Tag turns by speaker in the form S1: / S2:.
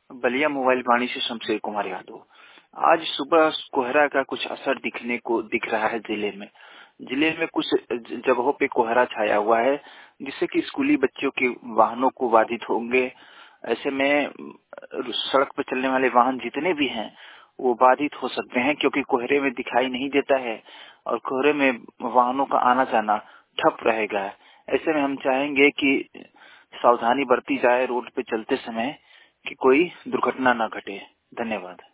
S1: Ballia mobile वाणी से शमशेर कुमार यादव। आज सुबह कोहरा का कुछ असर दिख रहा है जिले में कुछ जगहों पे कोहरा छाया हुआ है, जिससे कि स्कूली बच्चों के वाहनों को बाधित होंगे। ऐसे में सड़क पर चलने वाले वाहन जितने भी हैं वो बाधित हो सकते हैं, क्योंकि कोहरे में दिखाई नहीं देता है और कोहरे में वाहनों का आना जाना ठप रहेगा। ऐसे में हम चाहेंगे कि सावधानी बरती जाए रोड पे चलते समय, कि कोई दुर्घटना न घटे। धन्यवाद।